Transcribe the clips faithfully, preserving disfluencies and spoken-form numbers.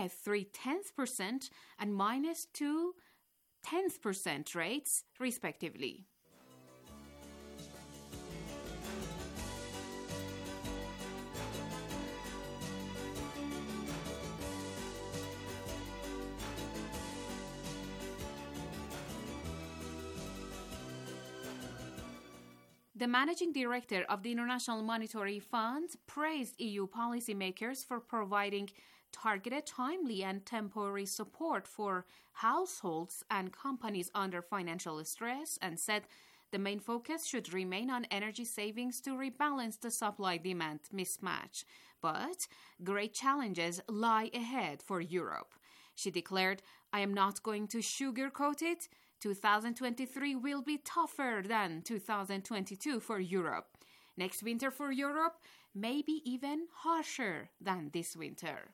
at three tenths percent and minus two tenths percent rates, respectively. The managing director of the International Monetary Fund praised E U policymakers for providing targeted, timely, and temporary support for households and companies under financial stress and said the main focus should remain on energy savings to rebalance the supply-demand mismatch. But great challenges lie ahead for Europe. She declared, "I am not going to sugarcoat it. twenty twenty-three will be tougher than two thousand twenty-two for Europe. Next winter for Europe may be even harsher than this winter."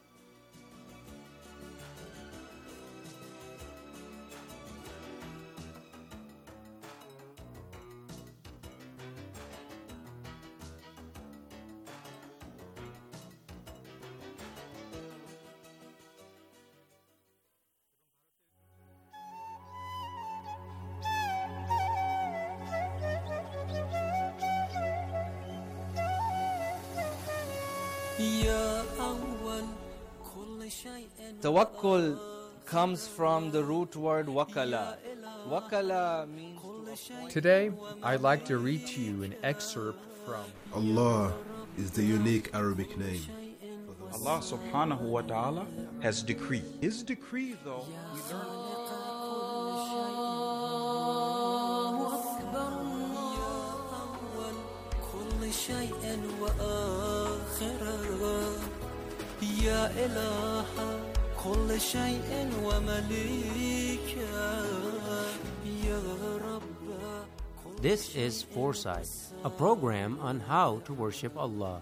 Tawakkul comes from the root word wakala. Wakala means... Today, I'd like to read to you an excerpt from Allah is the unique Arabic name. Allah subhanahu wa ta'ala has decreed. His decree, though, we learn... This is Foresight, a program on how to worship Allah.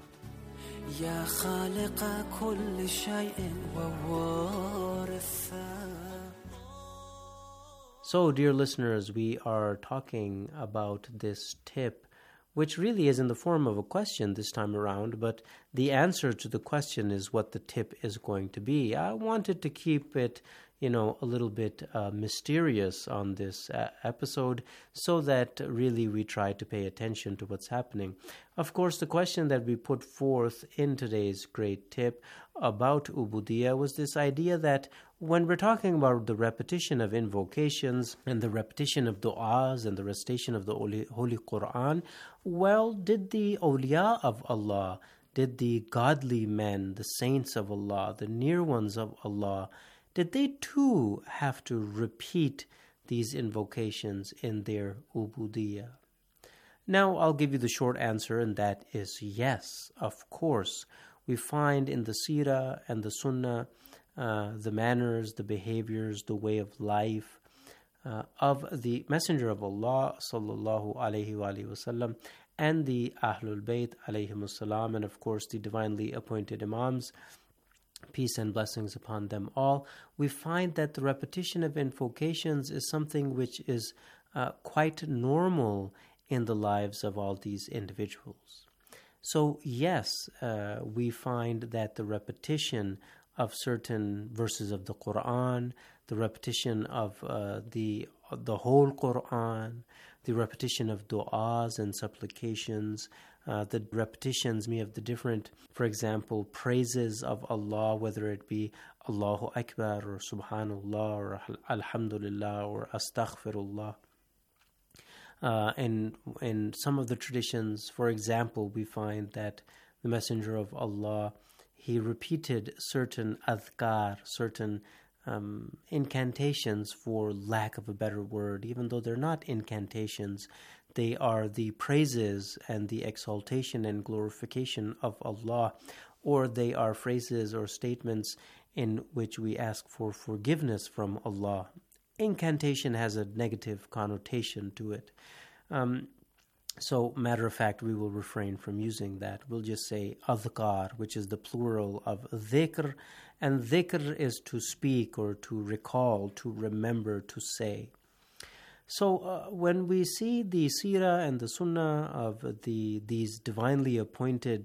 So, dear listeners, we are talking about this tip, which really is in the form of a question this time around, but the answer to the question is what the tip is going to be. I wanted to keep it, you know, a little bit uh, mysterious on this uh, episode so that really we try to pay attention to what's happening. Of course, the question that we put forth in today's great tip about Ubudiyya was this idea that when we're talking about the repetition of invocations and the repetition of du'as and the recitation of the Holy, Holy Quran, well, did the awliya of Allah, did the godly men, the saints of Allah, the near ones of Allah, did they too have to repeat these invocations in their Ubudiyya? Now, I'll give you the short answer, and that is yes, of course. We find in the Seerah and the Sunnah uh, the manners, the behaviors, the way of life uh, of the Messenger of Allah sallallahu alaihi wasallam and the Ahlul Bayt alayhimus salam, and of course the divinely appointed Imams, peace and blessings upon them all. We find that the repetition of invocations is something which is uh, quite normal in the lives of all these individuals. So yes, uh, we find that the repetition of certain verses of the Quran, the repetition of uh, the the whole Quran, the repetition of du'as and supplications, uh, the repetitions me of the different, for example, praises of Allah, whether it be Allahu Akbar or Subhanallah or Alhamdulillah or Astaghfirullah. Uh, and in some of the traditions, for example, we find that the Messenger of Allah, he repeated certain adhkar, certain um, incantations, for lack of a better word. Even though they're not incantations, they are the praises and the exaltation and glorification of Allah, or they are phrases or statements in which we ask for forgiveness from Allah. Incantation has a negative connotation to it. Um, so, matter of fact, we will refrain from using that. We'll just say adhkar, which is the plural of dhikr, and dhikr is to speak or to recall, to remember, to say. So, uh, when we see the seerah and the sunnah of the these divinely appointed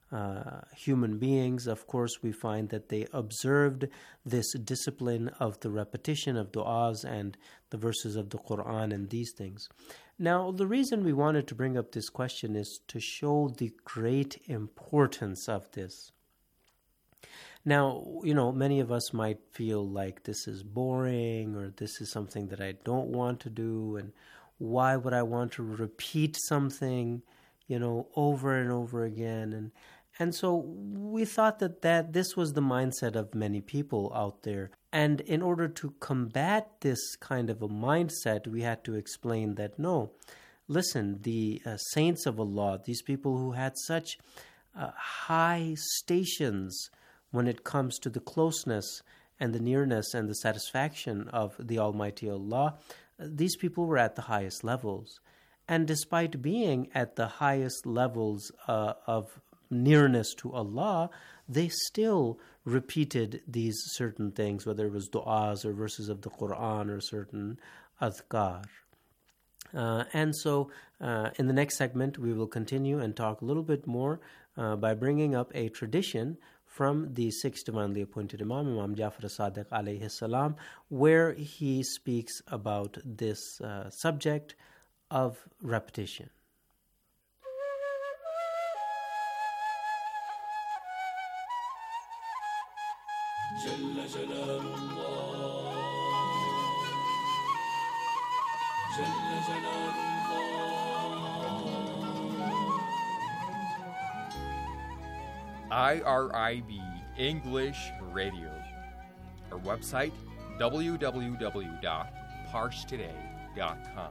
uh, human beings, of course, we find that they observed this discipline of the repetition of du'as and the verses of the Quran and these things. Now, the reason we wanted to bring up this question is to show the great importance of this. Now, you know, many of us might feel like this is boring or this is something that I don't want to do, and why would I want to repeat something, you know, over and over again? And and so we thought that, that this was the mindset of many people out there. And in order to combat this kind of a mindset, we had to explain that, no, listen, the uh, saints of Allah, these people who had such uh, high stations when it comes to the closeness and the nearness and the satisfaction of the Almighty Allah, these people were at the highest levels. And despite being at the highest levels uh, of nearness to Allah, they still repeated these certain things, whether it was du'as or verses of the Quran or certain adhkar. Uh, and so uh, in the next segment, we will continue and talk a little bit more uh, by bringing up a tradition from the sixth divinely appointed Imam, Imam Jafar as-Sadiq alayhi salam, where he speaks about this uh, subject of repetition. I R I B English Radio. Our website, w w w dot parsh today dot com.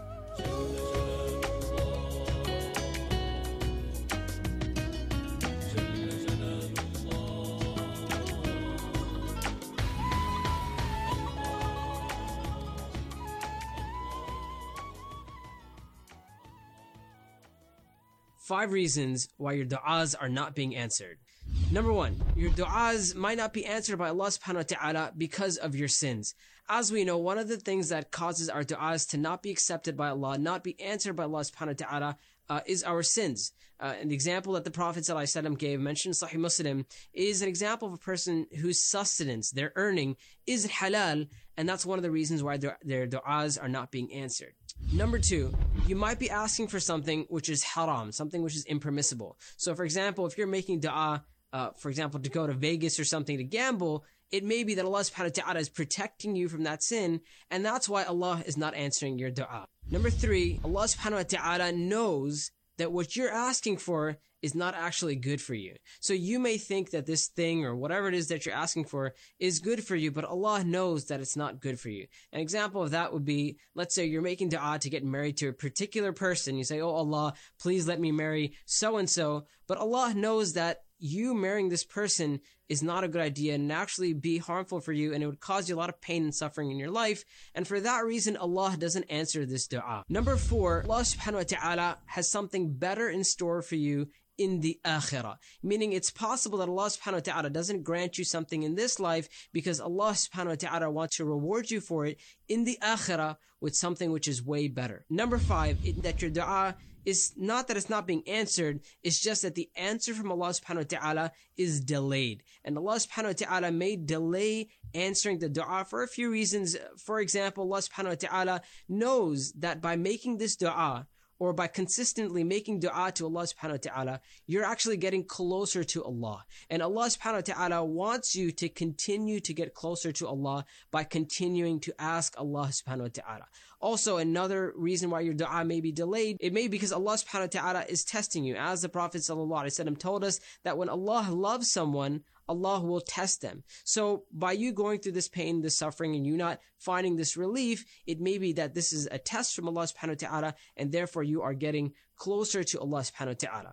Five reasons why your du'as are not being answered. Number one, your du'as might not be answered by Allah subhanahu wa ta'ala because of your sins. As we know, one of the things that causes our du'as to not be accepted by Allah, not be answered by Allah subhanahu wa ta'ala, uh, is our sins. Uh, an example that the Prophet ﷺ gave, mentioned in Sahih Muslim, is an example of a person whose sustenance, their earning, is halal, and that's one of the reasons why their, their du'as are not being answered. Number two, you might be asking for something which is haram, something which is impermissible. So for example, if you're making du'a, uh, for example, to go to Vegas or something to gamble, it may be that Allah subhanahu wa ta'ala is protecting you from that sin, and that's why Allah is not answering your du'a. Number three, Allah subhanahu wa ta'ala knows that what you're asking for is not actually good for you. So you may think that this thing or whatever it is that you're asking for is good for you, but Allah knows that it's not good for you. An example of that would be, let's say you're making dua to get married to a particular person. You say, oh Allah, please let me marry so-and-so. But Allah knows that you marrying this person is not a good idea and actually be harmful for you, and it would cause you a lot of pain and suffering in your life. And for that reason, Allah doesn't answer this dua. Number four, Allah subhanahu wa ta'ala has something better in store for you in the akhirah. Meaning it's possible that Allah subhanahu wa ta'ala doesn't grant you something in this life because Allah subhanahu wa ta'ala wants to reward you for it in the akhirah with something which is way better. Number five, it, that your dua is not that it's not being answered, it's just that the answer from Allah subhanahu wa ta'ala is delayed. And Allah subhanahu wa ta'ala may delay answering the dua for a few reasons. For example, Allah subhanahu wa ta'ala knows that by making this dua, or by consistently making dua to Allah subhanahu wa ta'ala, you're actually getting closer to Allah. And Allah subhanahu wa ta'ala wants you to continue to get closer to Allah by continuing to ask Allah subhanahu wa ta'ala. Also, another reason why your dua may be delayed, it may be because Allah subhanahu wa ta'ala is testing you. As the Prophet sallallahu alaihi wasallam told us that when Allah loves someone, Allah will test them. So by you going through this pain, this suffering, and you not finding this relief, it may be that this is a test from Allah subhanahu wa ta'ala, and therefore you are getting closer to Allah subhanahu wa ta'ala.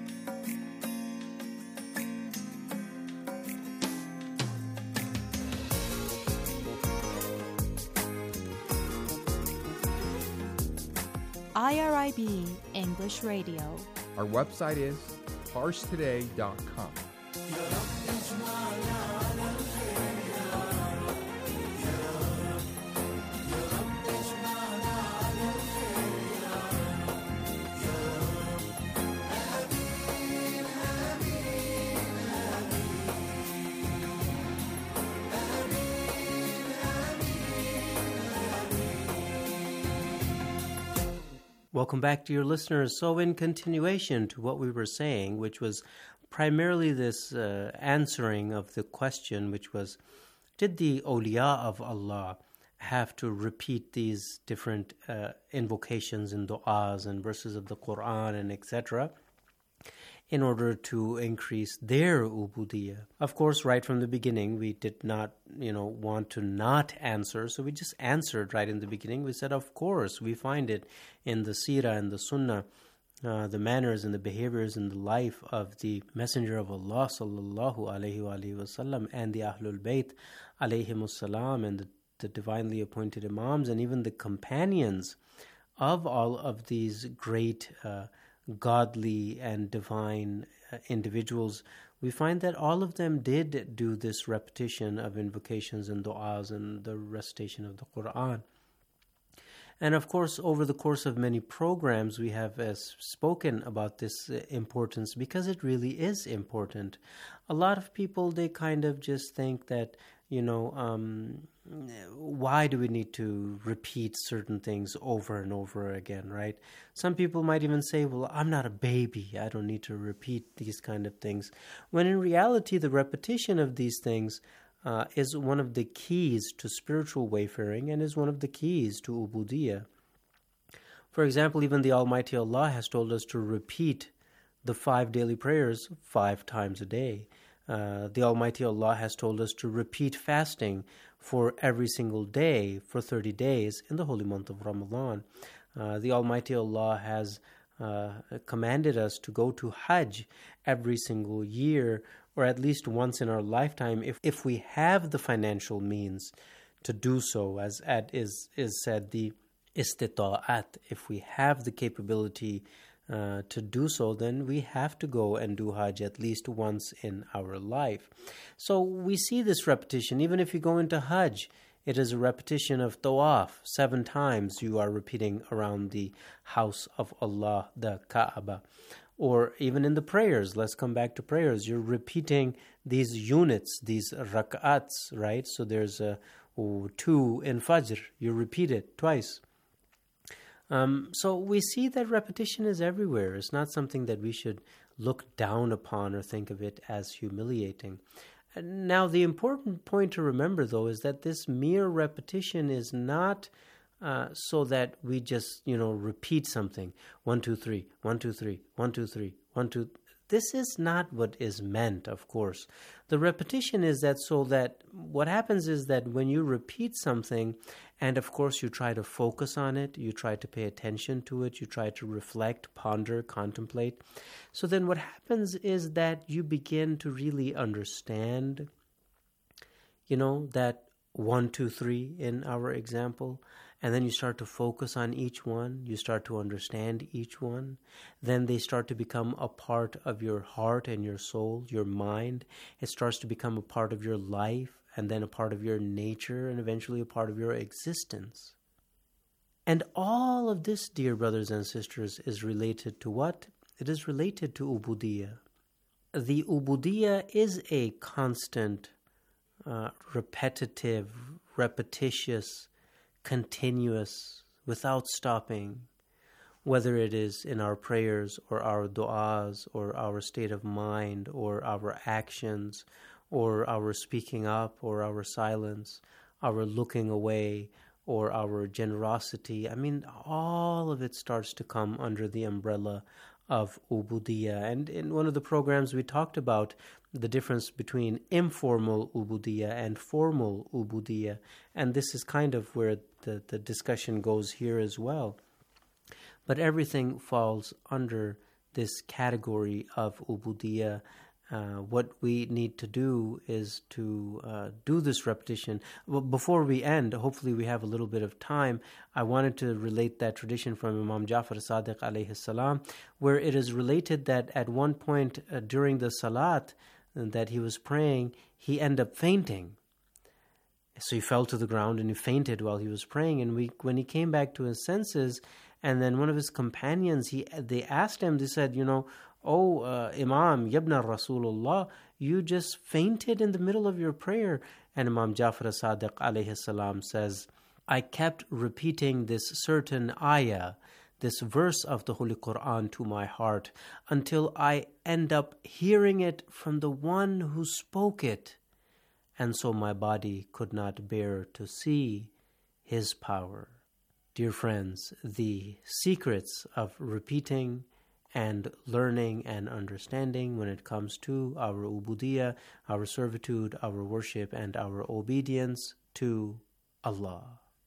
I R I B English Radio. Our website is parsh today dot com. Welcome back, dear listeners. So in continuation to what we were saying, which was primarily this uh, answering of the question, which was, did the awliya of Allah have to repeat these different uh, invocations and du'as and verses of the Quran and et cetera in order to increase their ubudiyya? Of course, right from the beginning, we did not, you know, want to not answer, so we just answered right in the beginning. We said, of course, we find it in the seerah and the sunnah, uh, the manners and the behaviors and the life of the Messenger of Allah sallallahu alaihi wa alihi wasallam and the Ahlul Bayt alayhimus salam and the, the divinely appointed imams and even the companions of all of these great uh, godly and divine uh, individuals. We find that all of them did do this repetition of invocations and du'as and the recitation of the Quran. And of course, over the course of many programs, we have uh, spoken about this uh, importance because it really is important. A lot of people, they kind of just think that, you know, um, why do we need to repeat certain things over and over again, right? Some people might even say, well, I'm not a baby. I don't need to repeat these kind of things. When in reality, the repetition of these things uh, is one of the keys to spiritual wayfaring and is one of the keys to ubudiyya. For example, even the Almighty Allah has told us to repeat the five daily prayers five times a day. Uh, the Almighty Allah has told us to repeat fasting for every single day for thirty days in the holy month of Ramadan. Uh, the Almighty Allah has uh, commanded us to go to Hajj every single year, or at least once in our lifetime, if, if we have the financial means to do so, as at is, is said, the istita'at, if we have the capability Uh, to do so, then we have to go and do Hajj at least once in our life. So we see this repetition. Even if you go into Hajj, it is a repetition of tawaf. Seven times you are repeating around the house of Allah, the Kaaba. Or even in the prayers, let's come back to prayers. You're repeating these units, these rak'ats, right? So there's a oh, two in Fajr. You repeat it twice. Um, so we see that repetition is everywhere. It's not something that we should look down upon or think of it as humiliating. Now, the important point to remember, though, is that this mere repetition is not uh, so that we just, you know, repeat something. One, two, three, one, two, three, one, two, three, one, two. This is not what is meant, of course. The repetition is that so that what happens is that when you repeat something, and of course you try to focus on it, you try to pay attention to it, you try to reflect, ponder, contemplate. So then what happens is that you begin to really understand, you know, that one, two, three in our example. And then you start to focus on each one. You start to understand each one. Then they start to become a part of your heart and your soul, your mind. It starts to become a part of your life, and then a part of your nature, and eventually a part of your existence. And all of this, dear brothers and sisters, is related to what? It is related to ubudiyya. The ubudiyya is a constant, uh, repetitive, repetitious, continuous, without stopping, whether it is in our prayers or our du'as or our state of mind or our actions or our speaking up or our silence, our looking away or our generosity. I mean, all of it starts to come under the umbrella of ubudiyya. And in one of the programs we talked about the difference between informal ubudiyya and formal ubudiyya. And this is kind of where the, the discussion goes here as well. But everything falls under this category of ubudiyya. Uh, what we need to do is to uh, do this repetition. Well, before we end, hopefully we have a little bit of time, I wanted to relate that tradition from Imam Ja'far Sadiq alayhi salam, where it is related that at one point uh, during the salat that he was praying, he ended up fainting. So he fell to the ground and he fainted while he was praying. And we, when he came back to his senses, and then one of his companions, he they asked him, they said, you know, Oh, uh, Imam, Yabna Rasulullah, you just fainted in the middle of your prayer. And Imam Ja'far Sadiq alayhi salam says, I kept repeating this certain ayah this verse of the Holy Quran to my heart until I end up hearing it from the one who spoke it. And so my body could not bear to see His power. Dear friends, the secrets of repeating and learning and understanding when it comes to our ubudiyah, our servitude, our worship, and our obedience to Allah.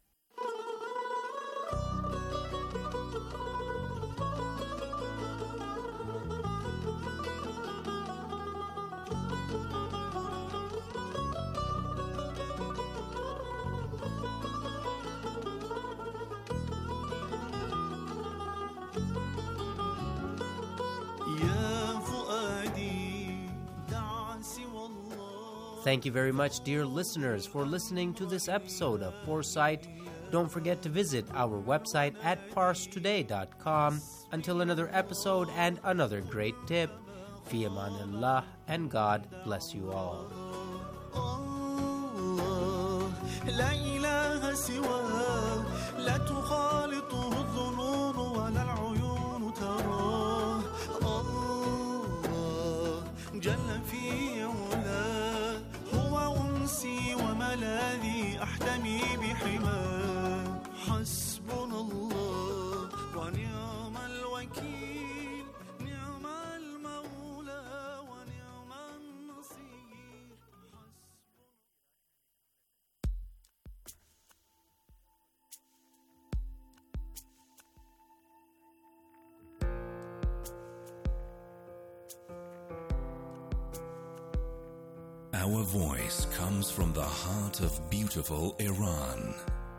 Thank you very much, dear listeners, for listening to this episode of Foresight. Don't forget to visit our website at pars today dot com. Until another episode and another great tip, fi amanillah, and God bless you all. لا إله سواه لا تخالطه الظنون ولا العيون تراه الله جل في علاه هو أنسي وملاذي أحتمي بحماه حسبنا الله ونعم الوكيل نعم المولى ونعم النصير. Our voice comes from the heart of beautiful Iran.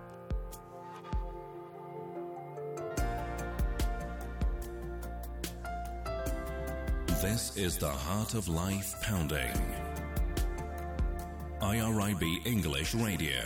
This is the Heart of Life Pounding. I R I B English Radio.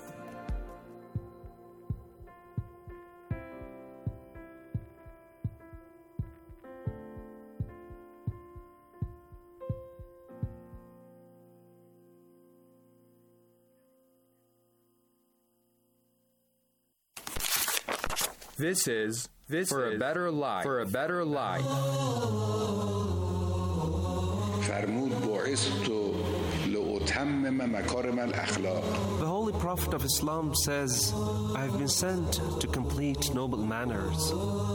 This is this for is a better life. For a better life. فرمود بعثت لأتمم مكارم الأخلاق. The Holy Prophet of Islam says, I have been sent to complete noble manners.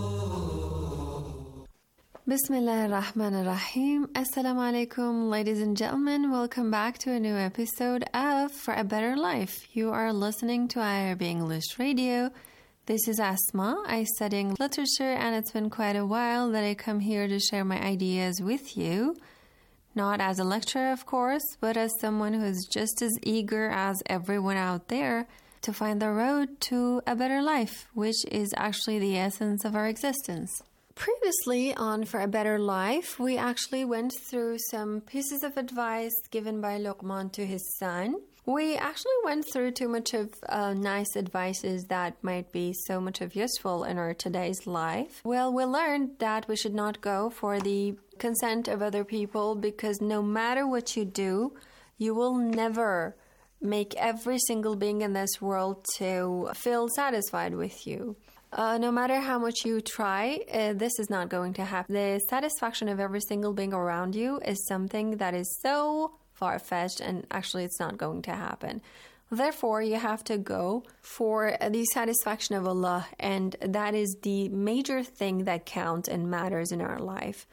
Bismillah ar-Rahman ar-Rahim. Assalamu alaikum, ladies and gentlemen. Welcome back to a new episode of For a Better Life. You are listening to I R B English Radio. This is Asma. I study English literature, and it's been quite a while that I come here to share my ideas with you. Not as a lecturer, of course, but as someone who is just as eager as everyone out there to find the road to a better life, which is actually the essence of our existence. Previously on For a Better Life, we actually went through some pieces of advice given by Luqman to his son. We actually went through too much of uh, nice advices that might be so much of useful in our today's life. Well, we learned that we should not go for the consent of other people, because no matter what you do, you will never make every single being in this world to feel satisfied with you. Uh, no matter how much you try, uh, this is not going to happen. The satisfaction of every single being around you is something that is so far-fetched, and actually it's not going to happen. Therefore, you have to go for the satisfaction of Allah, and that is the major thing that counts and matters in our life.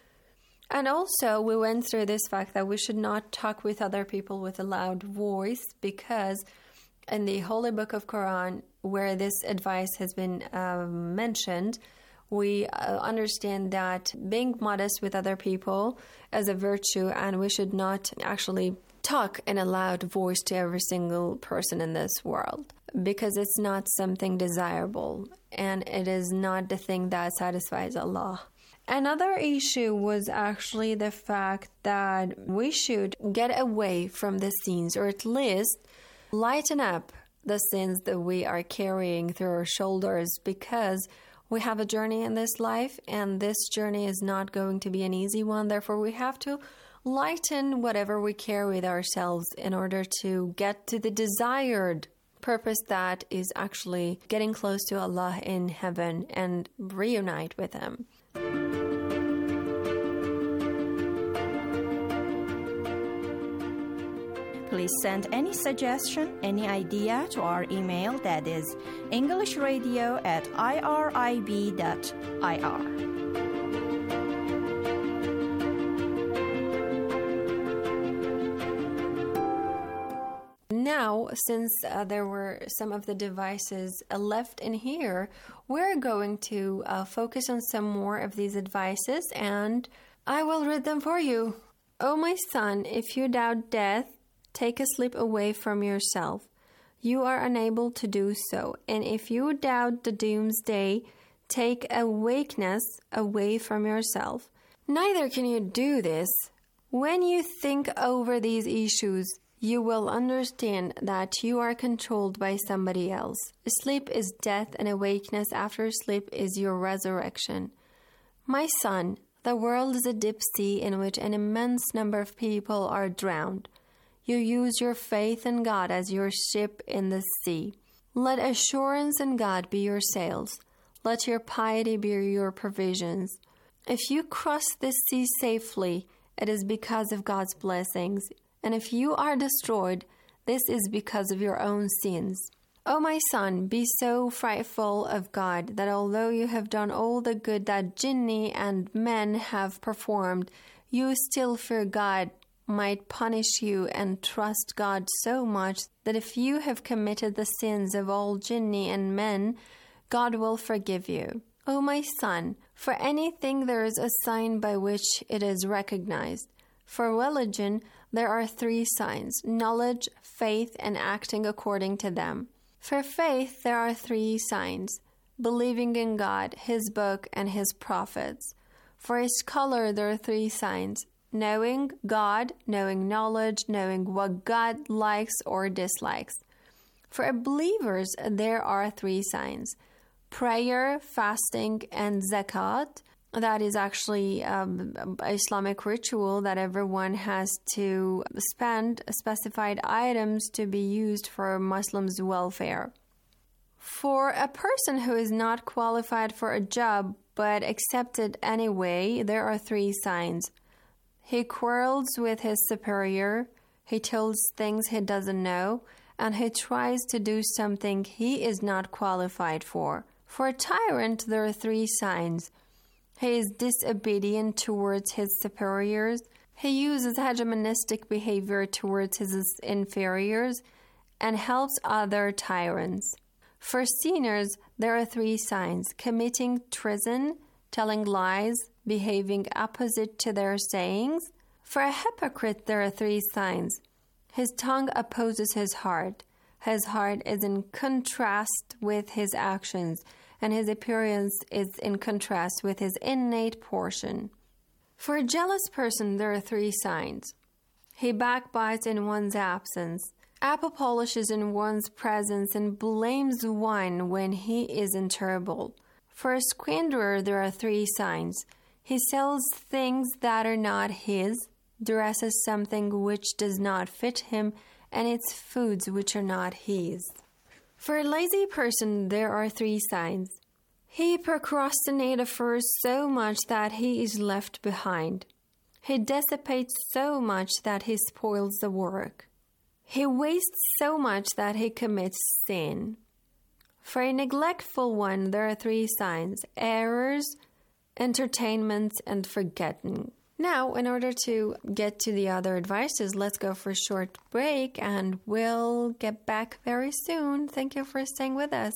And also, we went through this fact that we should not talk with other people with a loud voice, because in the Holy Book of Quran, where this advice has been uh, mentioned, we uh, understand that being modest with other people is a virtue, and we should not actually talk in a loud voice to every single person in this world, because it's not something desirable, and it is not the thing that satisfies Allah. Another issue was actually the fact that we should get away from the sins, or at least lighten up the sins that we are carrying through our shoulders, because we have a journey in this life, and this journey is not going to be an easy one. Therefore, we have to lighten whatever we carry with ourselves in order to get to the desired purpose that is actually getting close to Allah in heaven and reunite with Him. Please send any suggestion, any idea to our email, that is englishradio at irib dot I R. Now, since uh, there were some of the devices uh, left in here, we're going to uh, focus on some more of these advices, and I will read them for you. "O my son, if you doubt death, take a sleep away from yourself. You are unable to do so. And if you doubt the doomsday, take awakeness away from yourself. Neither can you do this. When you think over these issues, you will understand that you are controlled by somebody else. Sleep is death, and awakeness after sleep is your resurrection. My son, the world is a deep sea in which an immense number of people are drowned. You use your faith in God as your ship in the sea. Let assurance in God be your sails. Let your piety be your provisions. If you cross this sea safely, it is because of God's blessings. And if you are destroyed, this is because of your own sins. O my son, be so frightful of God that although you have done all the good that jinni and men have performed, you still fear God might punish you, and trust God so much that if you have committed the sins of all jinni and men, God will forgive you. O my son, for anything there is a sign by which it is recognized. For religion, there are three signs: knowledge, faith, and acting according to them. For faith, there are three signs: believing in God, His book, and His prophets. For a scholar, there are three signs: knowing God, knowing knowledge, knowing what God likes or dislikes. For believers, there are three signs: prayer, fasting, and zakat. That is actually um, an Islamic ritual that everyone has to spend specified items to be used for Muslims' welfare. For a person who is not qualified for a job but accepted anyway, there are three signs: he quarrels with his superior, he tells things he doesn't know, and he tries to do something he is not qualified for. For a tyrant, there are three signs: he is disobedient towards his superiors, he uses hegemonistic behavior towards his inferiors, and helps other tyrants. For sinners, there are three signs: committing treason, telling lies, behaving opposite to their sayings. For a hypocrite, there are three signs: his tongue opposes his heart, his heart is in contrast with his actions, and his appearance is in contrast with his innate portion. For a jealous person, there are three signs: he backbites in one's absence, apple polishes in one's presence, and blames one when he is in trouble. For a squanderer, there are three signs: he sells things that are not his, dresses something which does not fit him, and eats foods which are not his. For a lazy person, there are three signs: he procrastinates affairs so much that he is left behind. He dissipates so much that he spoils the work. He wastes so much that he commits sin. For a neglectful one, there are three signs: errors, entertainments, and forgetting. Now, in order to get to the other advices, let's go for a short break, and we'll get back very soon. Thank you for staying with us.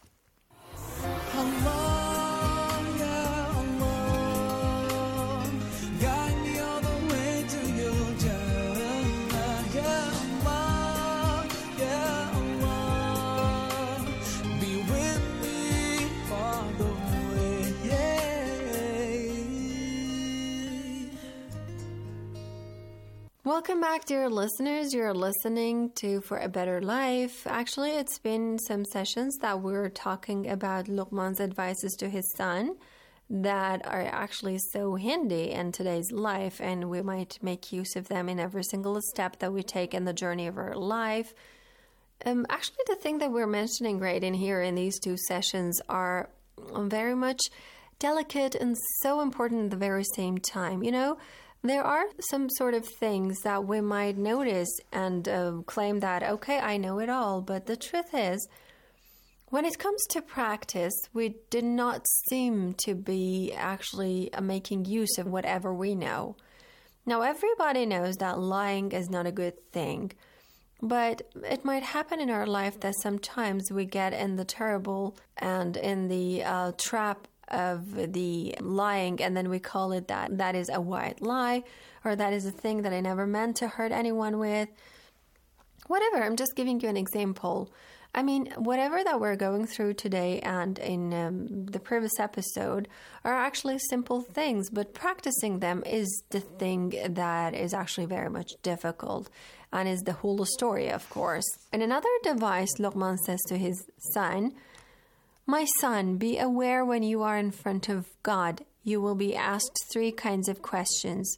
Welcome back, dear listeners. You're listening to For a Better Life. Actually, it's been some sessions that we're talking about Luqman's advices to his son that are actually so handy in today's life, and we might make use of them in every single step that we take in the journey of our life. Um, actually, the thing that we're mentioning right in here in these two sessions are very much delicate and so important at the very same time. You know, there are some sort of things that we might notice and uh, claim that, okay, I know it all. But the truth is, when it comes to practice, we did not seem to be actually uh, making use of whatever we know. Now, everybody knows that lying is not a good thing. But it might happen in our life that sometimes we get in the terrible and in the uh, trap of the lying, and then we call it that. That is a white lie, or that is a thing that I never meant to hurt anyone with. Whatever, I'm just giving you an example. I mean, whatever that we're going through today and in um, the previous episode are actually simple things, but practicing them is the thing that is actually very much difficult and is the whole story, of course. In another device, Luqman says to his son, "My son, be aware when you are in front of God, you will be asked three kinds of questions.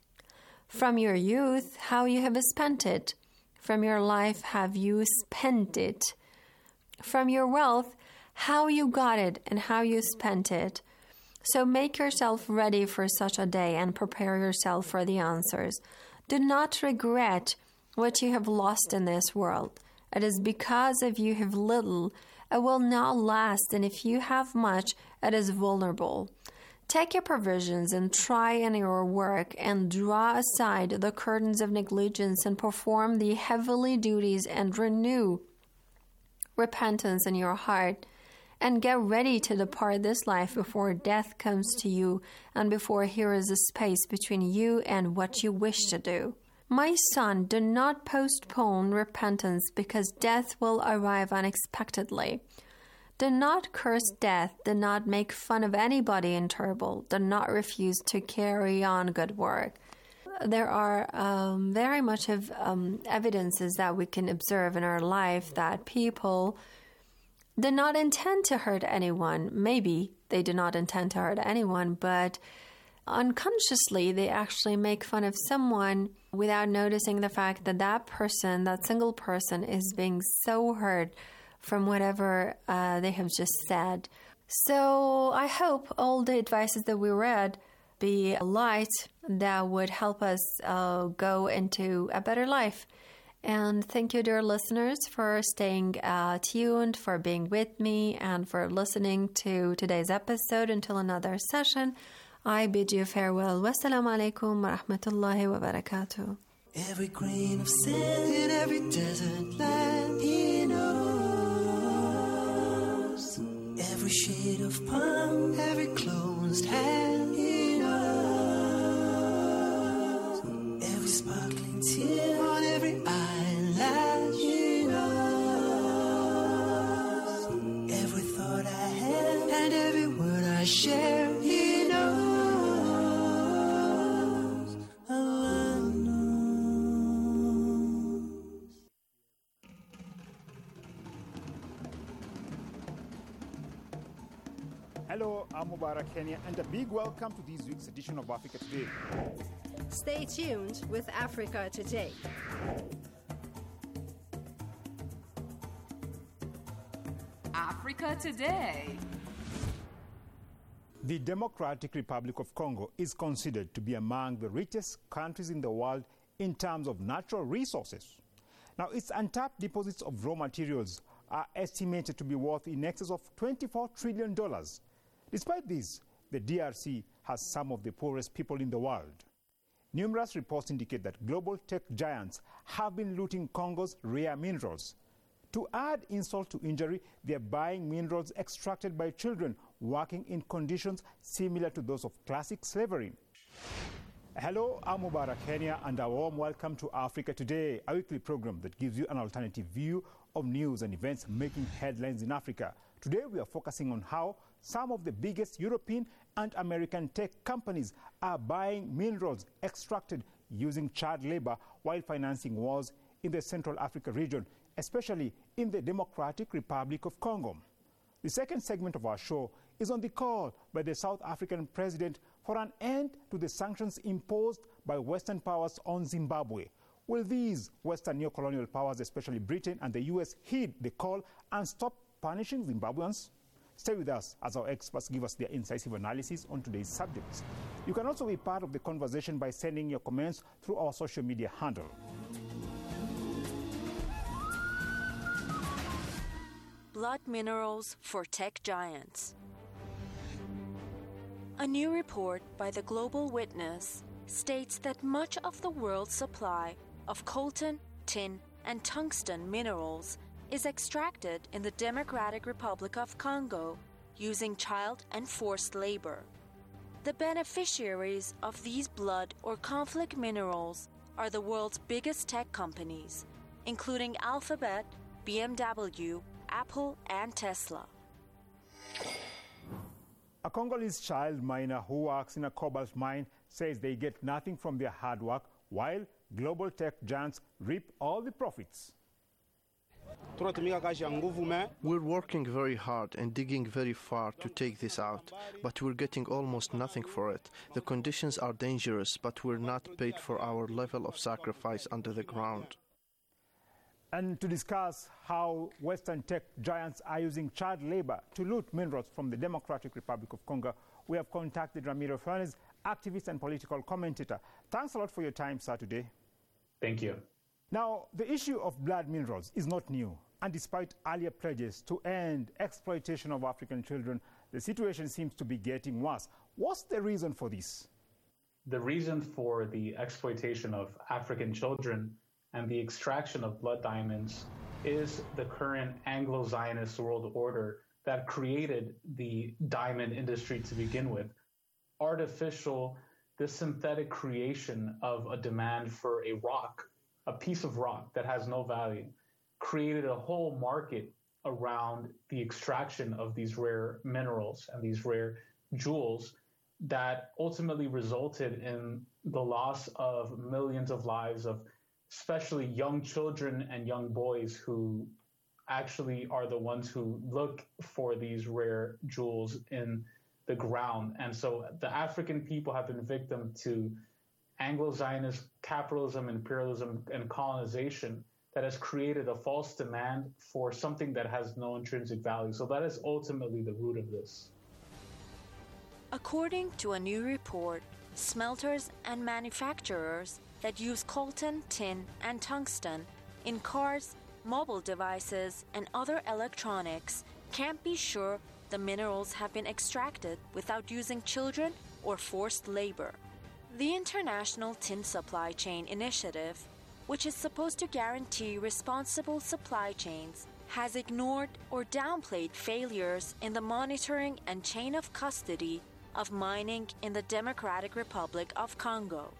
From your youth, how you have spent it. From your life, have you spent it? From your wealth, how you got it and how you spent it. So make yourself ready for such a day and prepare yourself for the answers. Do not regret what you have lost in this world. It is because if you have little, it will not last, and if you have much, it is vulnerable. Take your provisions and try in your work and draw aside the curtains of negligence and perform the heavenly duties and renew repentance in your heart, and get ready to depart this life before death comes to you and before here is a space between you and what you wish to do. My son, do not postpone repentance because death will arrive unexpectedly. Do not curse death. Do not make fun of anybody in trouble. Do not refuse to carry on good work." There are um, very much of um, evidences that we can observe in our life that people do not intend to hurt anyone. Maybe they do not intend to hurt anyone, but unconsciously they actually make fun of someone without noticing the fact that that person, that single person, is being so hurt from whatever uh, they have just said. So I hope all the advices that we read be a light that would help us uh, go into a better life. And thank you, dear listeners, for staying uh, tuned, for being with me, and for listening to today's episode. Until another session, I bid you farewell. Wassalamu alaikum wa rahmatullahi wa barakatuh. Every grain of sand in every desert land, he knows. Every shade of palm, every closed hand, he knows. Every sparkling tear on every eyelash, he knows. Every thought I have and every word I share, he knows. Allah knows. Hello, I'm Mubarak Kenya, and a big welcome to this week's edition of Africa Today. Stay tuned with Africa Today. Africa Today. The Democratic Republic of Congo is considered to be among the richest countries in the world in terms of natural resources. Now, its untapped deposits of raw materials are estimated to be worth in excess of twenty-four trillion dollars. Despite this, the D R C has some of the poorest people in the world. Numerous reports indicate that global tech giants have been looting Congo's rare minerals. To add insult to injury, they are buying minerals extracted by children working in conditions similar to those of classic slavery. Hello, I'm Mubarak Kenya, and a warm welcome to Africa Today, a weekly program that gives you an alternative view of news and events making headlines in Africa. Today we are focusing on how some of the biggest European and American tech companies are buying minerals extracted using child labor while financing wars in the Central Africa region, especially in the Democratic Republic of Congo. The second segment of our show is on the call by the South African president for an end to the sanctions imposed by Western powers on Zimbabwe. Will these Western neo-colonial powers, especially Britain and the U S, heed the call and stop punishing Zimbabweans? Stay with us as our experts give us their incisive analysis on today's subjects. You can also be part of the conversation by sending your comments through our social media handle. Blood minerals for tech giants. A new report by the Global Witness states that much of the world's supply of coltan, tin, and tungsten minerals is extracted in the Democratic Republic of Congo using child and forced labor. The beneficiaries of these blood or conflict minerals are the world's biggest tech companies, including Alphabet, B M W, Apple, and Tesla. A Congolese child miner who works in a cobalt mine says they get nothing from their hard work, while global tech giants reap all the profits. We're working very hard and digging very far to take this out, but we're getting almost nothing for it. The conditions are dangerous, but we're not paid for our level of sacrifice under the ground. And to discuss how Western tech giants are using child labor to loot minerals from the Democratic Republic of Congo, we have contacted Ramiro Fernandez, activist and political commentator. Thanks a lot for your time, sir, today. Thank you. Now, the issue of blood minerals is not new, and despite earlier pledges to end exploitation of African children, the situation seems to be getting worse. What's the reason for this? The reason for the exploitation of African children and the extraction of blood diamonds is the current Anglo-Zionist world order that created the diamond industry to begin with. Artificial, the synthetic creation of a demand for a rock, a piece of rock that has no value, created a whole market around the extraction of these rare minerals and these rare jewels that ultimately resulted in the loss of millions of lives of especially young children and young boys who actually are the ones who look for these rare jewels in the ground. And so the African people have been victim to Anglo-Zionist capitalism, imperialism, and colonization that has created a false demand for something that has no intrinsic value. So that is ultimately the root of this. According to a new report, smelters and manufacturers that use coltan, tin, and tungsten in cars, mobile devices, and other electronics can't be sure the minerals have been extracted without using children or forced labor. The International Tin Supply Chain Initiative, which is supposed to guarantee responsible supply chains, has ignored or downplayed failures in the monitoring and chain of custody of mining in the Democratic Republic of Congo.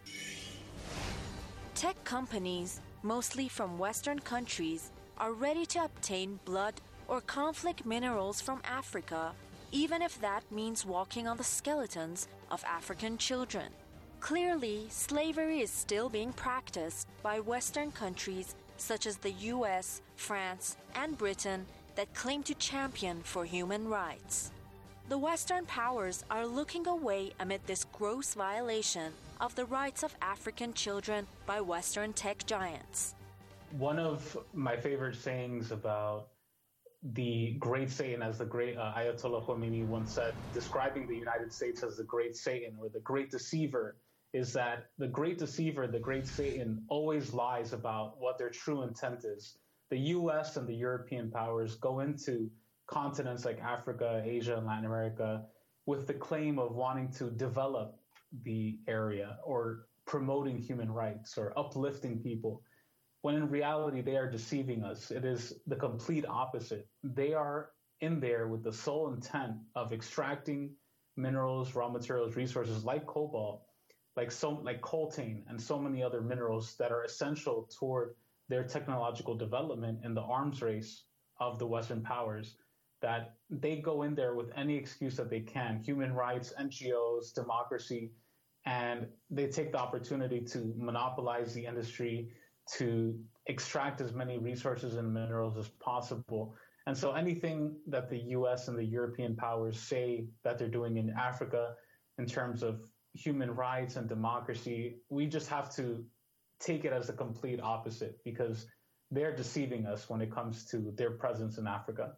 Tech companies, mostly from Western countries, are ready to obtain blood or conflict minerals from Africa, even if that means walking on the skeletons of African children. Clearly, slavery is still being practiced by Western countries such as the U S, France, and Britain that claim to champion for human rights. The Western powers are looking away amid this gross violation of the rights of African children by Western tech giants. One of my favorite sayings about the great Satan, as the great uh, Ayatollah Khomeini once said, describing the United States as the great Satan or the great deceiver, is that the great deceiver, the great Satan, always lies about what their true intent is. The U S and the European powers go into continents like Africa, Asia, and Latin America with the claim of wanting to develop the area or promoting human rights or uplifting people, when in reality they are deceiving us. It is the complete opposite. They are in there with the sole intent of extracting minerals, raw materials, resources like cobalt, like so like coltan and so many other minerals that are essential toward their technological development in the arms race of the Western powers, that they go in there with any excuse that they can, human rights, N G Os, democracy, and they take the opportunity to monopolize the industry, to extract as many resources and minerals as possible. And so anything that the U S and the European powers say that they're doing in Africa in terms of human rights and democracy, we just have to take it as the complete opposite, because they're deceiving us when it comes to their presence in Africa.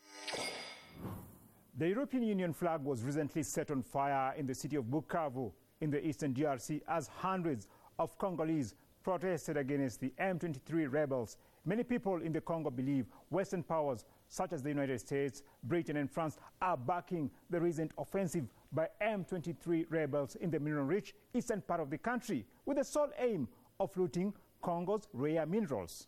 The European Union flag was recently set on fire in the city of Bukavu in the eastern D R C as hundreds of Congolese protested against the M twenty-three rebels. Many people in the Congo believe Western powers such as the United States, Britain and France are backing the recent offensive by M twenty-three rebels in the mineral-rich eastern part of the country with the sole aim of looting Congo's rare minerals.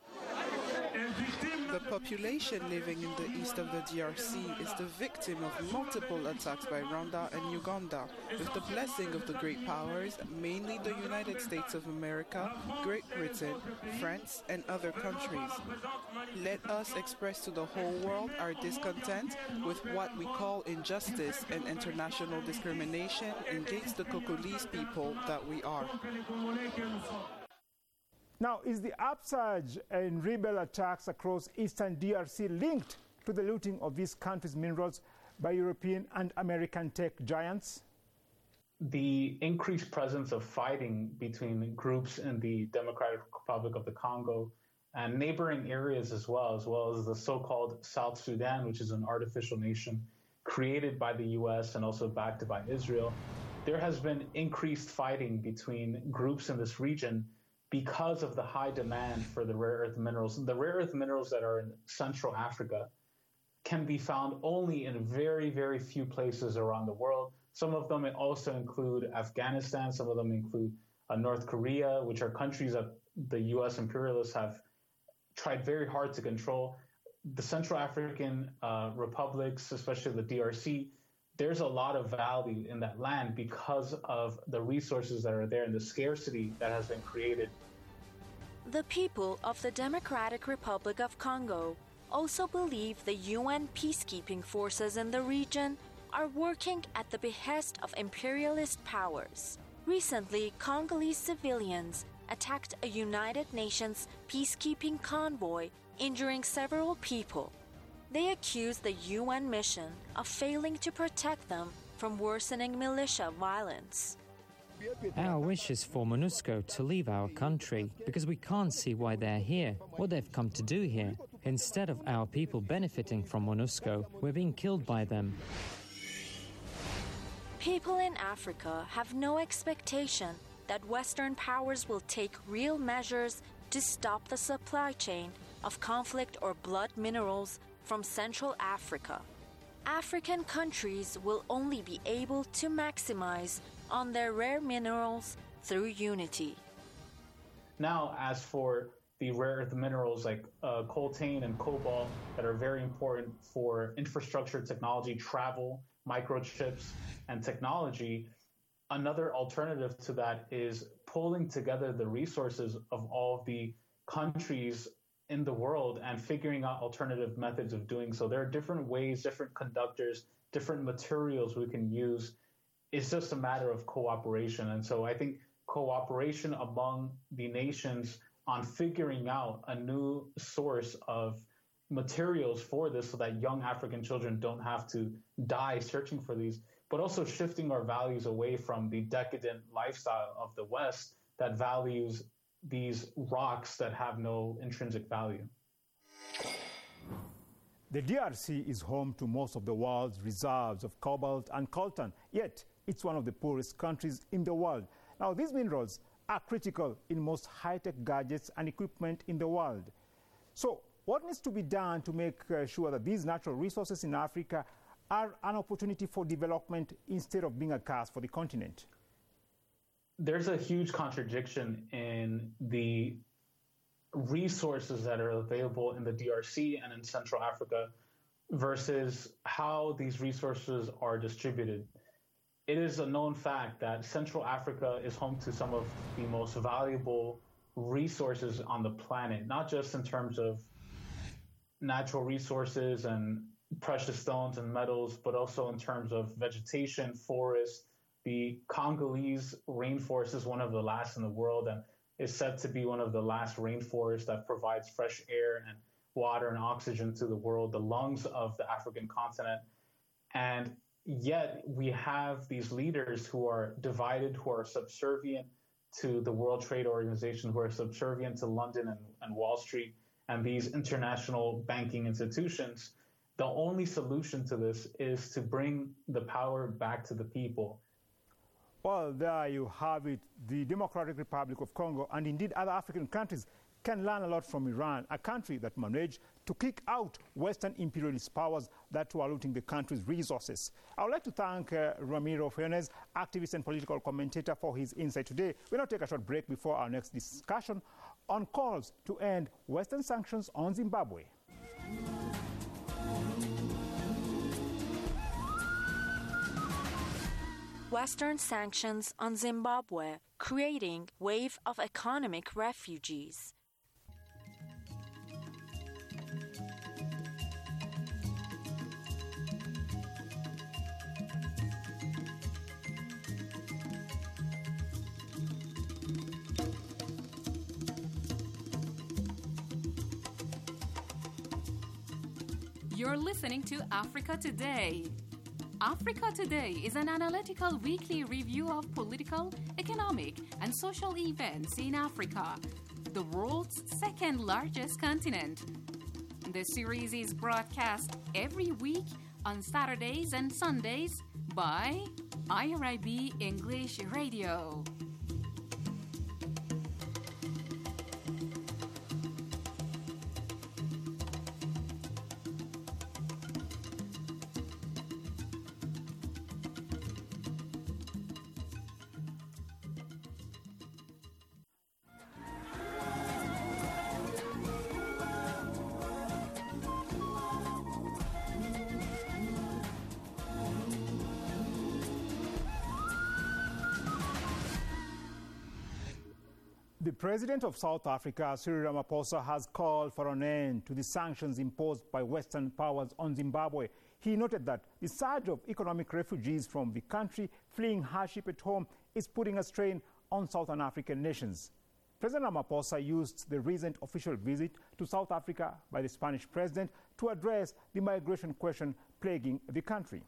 The population living in the east of the D R C is the victim of multiple attacks by Rwanda and Uganda, with the blessing of the great powers, mainly the United States of America, Great Britain, France, and other countries. Let us express to the whole world our discontent with what we call injustice and international discrimination against the Congolese people that we are. Now, is the upsurge in rebel attacks across eastern D R C linked to the looting of this country's minerals by European and American tech giants? The increased presence of fighting between groups in the Democratic Republic of the Congo and neighboring areas as well, as well as the so-called South Sudan, which is an artificial nation created by the U S and also backed by Israel. There has been increased fighting between groups in this region because of the high demand for the rare earth minerals. The rare earth minerals that are in Central Africa can be found only in very, very few places around the world. Some of them also include Afghanistan. Some of them include uh, North Korea, which are countries that the U S imperialists have tried very hard to control. The Central African uh, republics, especially the D R C, there's a lot of value in that land because of the resources that are there and the scarcity that has been created. The people of the Democratic Republic of Congo also believe the U N peacekeeping forces in the region are working at the behest of imperialist powers. Recently, Congolese civilians attacked a United Nations peacekeeping convoy, injuring several people. They accuse the U N mission of failing to protect them from worsening militia violence. Our wish is for MONUSCO to leave our country because we can't see why they're here, what they've come to do here. Instead of our people benefiting from MONUSCO, we're being killed by them. People in Africa have no expectation that Western powers will take real measures to stop the supply chain of conflict or blood minerals from Central Africa. African countries will only be able to maximize on their rare minerals through unity. Now, as for the rare earth minerals like uh, coltan and cobalt that are very important for infrastructure, technology, travel, microchips, and technology, another alternative to that is pulling together the resources of all of the countries in the world and figuring out alternative methods of doing so. There are different ways, different conductors, different materials we can use. It's just a matter of cooperation. And so I think cooperation among the nations on figuring out a new source of materials for this so that young African children don't have to die searching for these, but also shifting our values away from the decadent lifestyle of the West that values these rocks that have no intrinsic value. The D R C is home to most of the world's reserves of cobalt and coltan, yet it's one of the poorest countries in the world. Now, these minerals are critical in most high-tech gadgets and equipment in the world. So what needs to be done to make uh, sure that these natural resources in Africa are an opportunity for development instead of being a curse for the continent? There's a huge contradiction in the resources that are available in the D R C and in Central Africa versus how these resources are distributed. It is a known fact that Central Africa is home to some of the most valuable resources on the planet, not just in terms of natural resources and precious stones and metals, but also in terms of vegetation, forests. The Congolese rainforest is one of the last in the world and is said to be one of the last rainforests that provides fresh air and water and oxygen to the world, the lungs of the African continent. And yet we have these leaders who are divided, who are subservient to the World Trade Organization, who are subservient to London and, and Wall Street and these international banking institutions, the only solution to this is to bring the power back to the people. Well, there you have it. The Democratic Republic of Congo, and indeed other African countries, can learn a lot from Iran, a country that managed to kick out Western imperialist powers that were looting the country's resources. I would like to thank uh, Ramiro Funes, activist and political commentator, for his insight today. We'll now take a short break before our next discussion on calls to end Western sanctions on Zimbabwe. Western sanctions on Zimbabwe, creating wave of economic refugees. You're listening to Africa Today. Africa Today is an analytical weekly review of political, economic, and social events in Africa, the world's second largest continent. The series is broadcast every week on Saturdays and Sundays by I R I B English Radio. The President of South Africa, Cyril Ramaphosa, has called for an end to the sanctions imposed by Western powers on Zimbabwe. He noted that the surge of economic refugees from the country fleeing hardship at home is putting a strain on Southern African nations. President Ramaphosa used the recent official visit to South Africa by the Spanish president to address the migration question plaguing the country.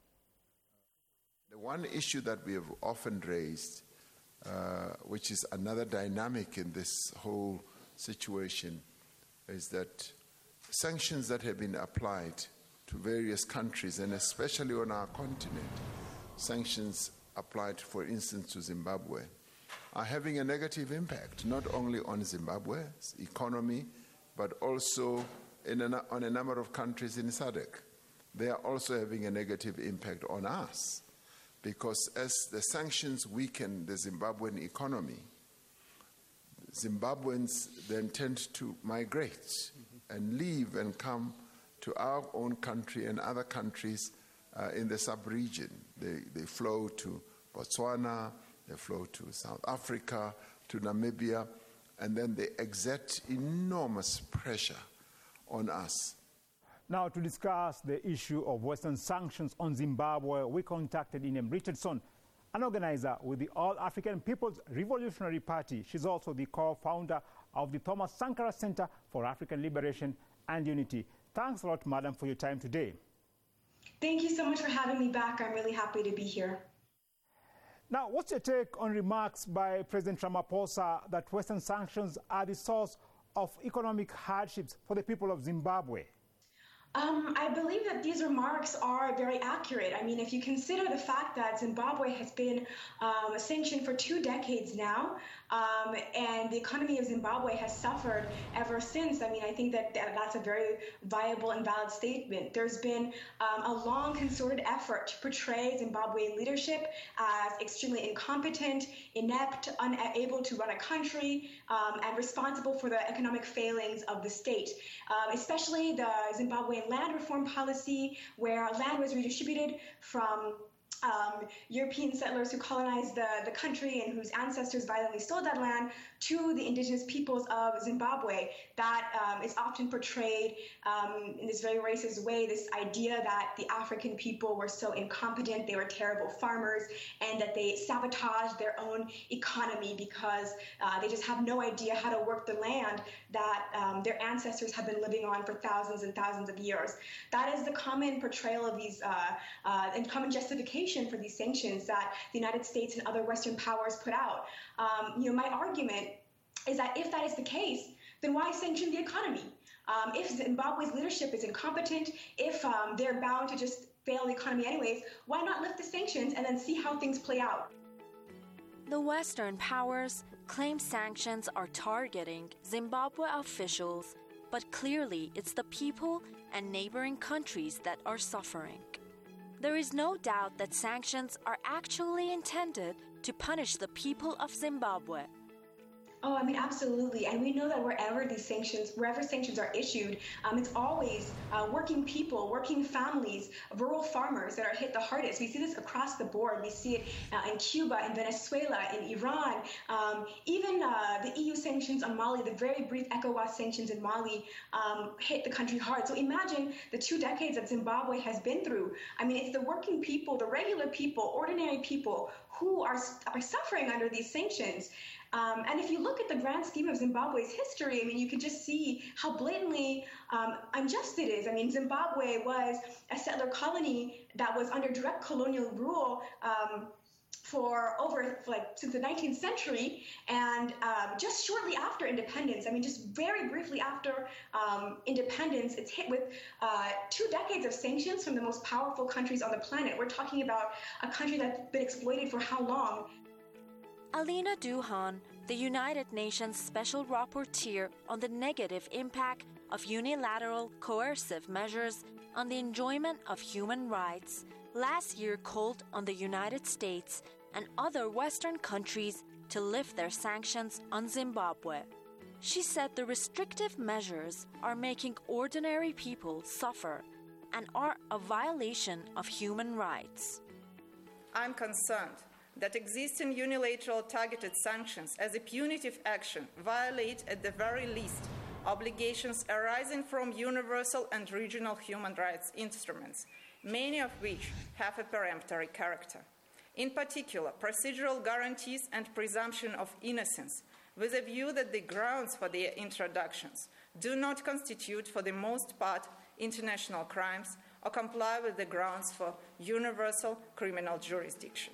The one issue that we have often raised, Uh, which is another dynamic in this whole situation, is that sanctions that have been applied to various countries, and especially on our continent, sanctions applied, for instance, to Zimbabwe, are having a negative impact, not only on Zimbabwe's economy, but also in a, on a number of countries in S A D C. They are also having a negative impact on us. Because as the sanctions weaken the Zimbabwean economy, Zimbabweans then tend to migrate mm-hmm. and leave and come to our own country and other countries uh, in the sub-region. They, they flow to Botswana, they flow to South Africa, to Namibia, and then they exert enormous pressure on us. Now, to discuss the issue of Western sanctions on Zimbabwe, we contacted Inem Richardson, an organizer with the All African People's Revolutionary Party. She's also the co-founder of the Thomas Sankara Center for African Liberation and Unity. Thanks a lot, madam, for your time today. Thank you so much for having me back. I'm really happy to be here. Now, what's your take on remarks by President Ramaphosa that Western sanctions are the source of economic hardships for the people of Zimbabwe? Um, I believe that these remarks are very accurate. I mean, if you consider the fact that Zimbabwe has been um, sanctioned for two decades now, um, and the economy of Zimbabwe has suffered ever since, I mean, I think that that's a very viable and valid statement. There's been um, a long concerted effort to portray Zimbabwean leadership as extremely incompetent, inept, unable to run a country, um, and responsible for the economic failings of the state, um, especially the Zimbabwean land reform policy, where land was redistributed from Um, European settlers who colonized the, the country and whose ancestors violently stole that land to the indigenous peoples of Zimbabwe. That um, is often portrayed um, in this very racist way, this idea that the African people were so incompetent, they were terrible farmers, and that they sabotaged their own economy because uh, they just have no idea how to work the land that um, their ancestors have been living on for thousands and thousands of years. That is the common portrayal of these uh, uh, and common justification justification for these sanctions that the United States and other Western powers put out. Um, you know, my argument is that if that is the case, then why sanction the economy? Um, if Zimbabwe's leadership is incompetent, if um, they're bound to just fail the economy anyways, why not lift the sanctions and then see how things play out? The Western powers claim sanctions are targeting Zimbabwe officials, but clearly it's the people and neighboring countries that are suffering. There is no doubt that sanctions are actually intended to punish the people of Zimbabwe. Oh, I mean, absolutely. And we know that wherever these sanctions, wherever sanctions are issued, um, it's always uh, working people, working families, rural farmers that are hit the hardest. We see this across the board. We see it uh, in Cuba, in Venezuela, in Iran. Um, even uh, the E U sanctions on Mali, the very brief ECOWAS sanctions in Mali, um, hit the country hard. So imagine the two decades that Zimbabwe has been through. I mean, it's the working people, the regular people, ordinary people who are, are suffering under these sanctions. Um, and if you look at the grand scheme of Zimbabwe's history, I mean, you can just see how blatantly um, unjust it is. I mean, Zimbabwe was a settler colony that was under direct colonial rule um, for over, for like, since the nineteenth century, and um, just shortly after independence, I mean, just very briefly after um, independence, it's hit with uh, two decades of sanctions from the most powerful countries on the planet. We're talking about a country that's been exploited for how long? Alina Duhan, the United Nations Special Rapporteur on the negative impact of unilateral coercive measures on the enjoyment of human rights, last year called on the United States and other Western countries to lift their sanctions on Zimbabwe. She said the restrictive measures are making ordinary people suffer and are a violation of human rights. I'm concerned that existing unilateral targeted sanctions as a punitive action violate, at the very least, obligations arising from universal and regional human rights instruments, many of which have a peremptory character. In particular, procedural guarantees and presumption of innocence, with a view that the grounds for their introductions do not constitute, for the most part, international crimes or comply with the grounds for universal criminal jurisdiction.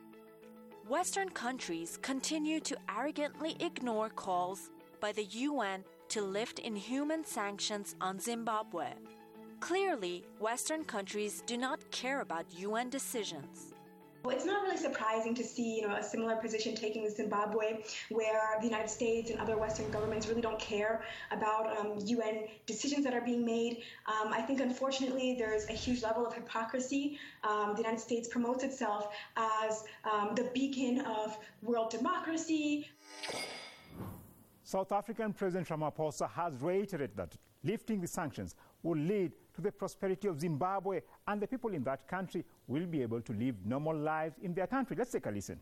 Western countries continue to arrogantly ignore calls by the U N to lift inhuman sanctions on Zimbabwe. Clearly, Western countries do not care about U N decisions. Well, it's not really surprising to see, you know, a similar position taken with Zimbabwe, where the United States and other Western governments really don't care about um, U N decisions that are being made. Um, I think, unfortunately, there's a huge level of hypocrisy. Um, the United States promotes itself as um, the beacon of world democracy. South African President Ramaphosa has reiterated that lifting the sanctions will lead to the prosperity of Zimbabwe, and the people in that country will be able to live normal lives in their country. Let's take a listen.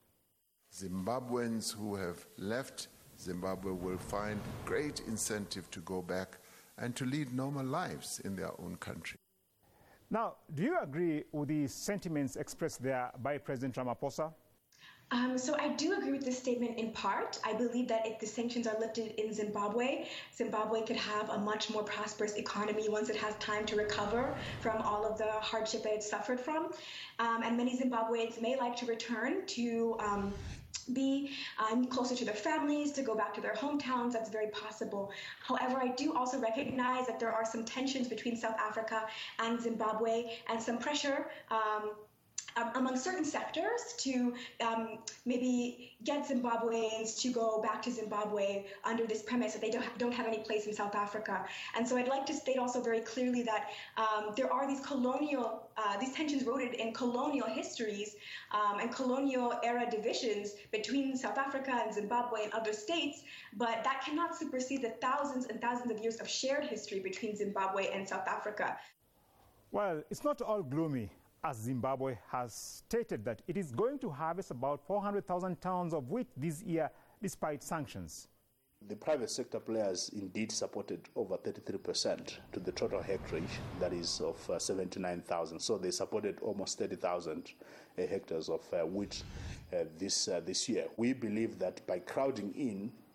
Zimbabweans who have left Zimbabwe will find great incentive to go back and to lead normal lives in their own country. Now, do you agree with the sentiments expressed there by President Ramaphosa? Um, so I do agree with this statement in part. I believe that if the sanctions are lifted in Zimbabwe, Zimbabwe could have a much more prosperous economy once it has time to recover from all of the hardship that it suffered from. Um, and many Zimbabweans may like to return to um, be um, closer to their families, to go back to their hometowns. That's very possible. However, I do also recognize that there are some tensions between South Africa and Zimbabwe, and some pressure um, Um, among certain sectors to um, maybe get Zimbabweans to go back to Zimbabwe under this premise that they don't have, don't have any place in South Africa. And so I'd like to state also very clearly that um, there are these colonial, uh, these tensions rooted in colonial histories um, and colonial era divisions between South Africa and Zimbabwe and other states, but that cannot supersede the thousands and thousands of years of shared history between Zimbabwe and South Africa. Well, it's not all gloomy, as Zimbabwe has stated that it is going to harvest about four hundred thousand tons of wheat this year despite sanctions. The private sector players indeed supported over thirty-three percent to the total hectarage, that is of uh, seventy-nine thousand. So they supported almost thirty thousand uh, hectares of uh, wheat uh, this, uh, this year. We believe that by crowding in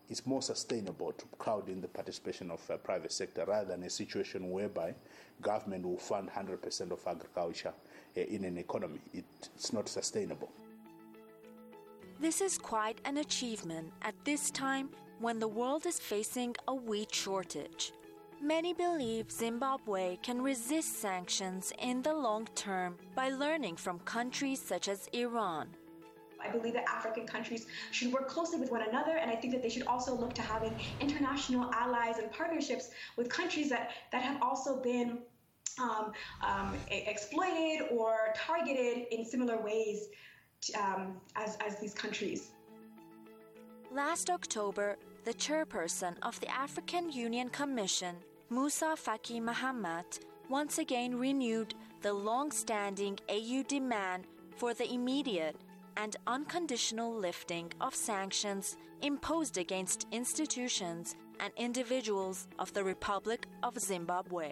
it's more sustainable to crowd in the participation of uh, private sector rather than a situation whereby government will fund one hundred percent of agriculture uh, in an economy. It, it's not sustainable. This is quite an achievement at this time when the world is facing a wheat shortage. Many believe Zimbabwe can resist sanctions in the long term by learning from countries such as Iran. I believe that African countries should work closely with one another, and I think that they should also look to having international allies and partnerships with countries that, that have also been um, um, exploited or targeted in similar ways to, um, as, as these countries. Last October, the chairperson of the African Union Commission, Musa Faki Mahamat, once again renewed the long-standing A U demand for the immediate and unconditional lifting of sanctions imposed against institutions and individuals of the Republic of Zimbabwe.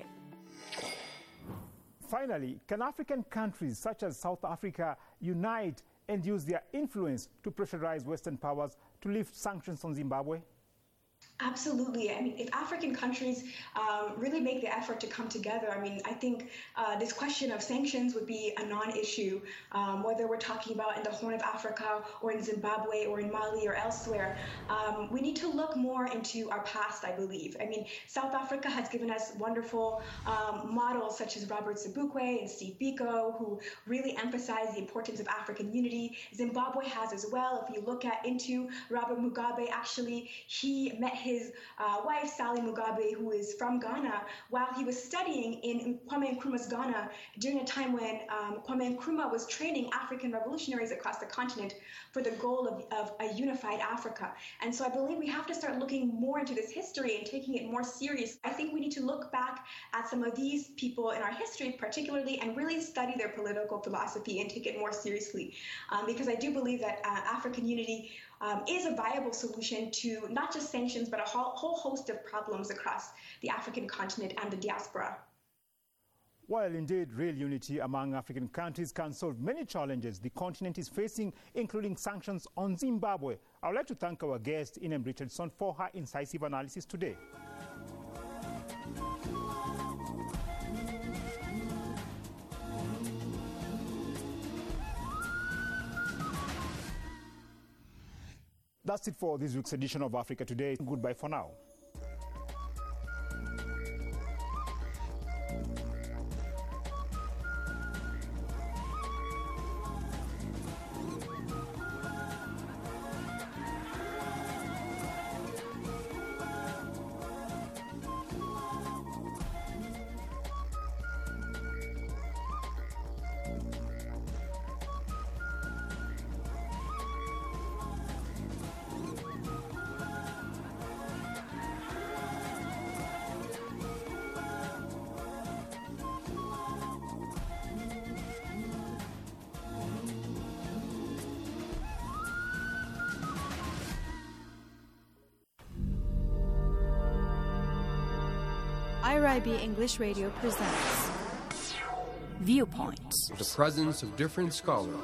Finally, can African countries such as South Africa unite and use their influence to pressurize Western powers to lift sanctions on Zimbabwe? Absolutely. I mean, if African countries um, really make the effort to come together, I mean, I think uh, this question of sanctions would be a non-issue, um, whether we're talking about in the Horn of Africa or in Zimbabwe or in Mali or elsewhere. Um, we need to look more into our past, I believe. I mean, South Africa has given us wonderful um, models such as Robert Sobukwe and Steve Biko, who really emphasize the importance of African unity. Zimbabwe has as well. If you look at into Robert Mugabe, actually, he met his uh, wife, Sally Mugabe, who is from Ghana, while he was studying in Kwame Nkrumah's Ghana during a time when um, Kwame Nkrumah was training African revolutionaries across the continent for the goal of, of a unified Africa. And so I believe we have to start looking more into this history and taking it more serious. I think we need to look back at some of these people in our history particularly and really study their political philosophy and take it more seriously. Um, because I do believe that uh, African unity Um, is a viable solution to not just sanctions, but a whole, whole host of problems across the African continent and the diaspora. While indeed real unity among African countries can solve many challenges the continent is facing, including sanctions on Zimbabwe, I would like to thank our guest, Inem Richardson, for her incisive analysis today. That's it for this week's edition of Africa Today. Goodbye for now. I R I B English Radio presents Viewpoints. The presence of different scholars.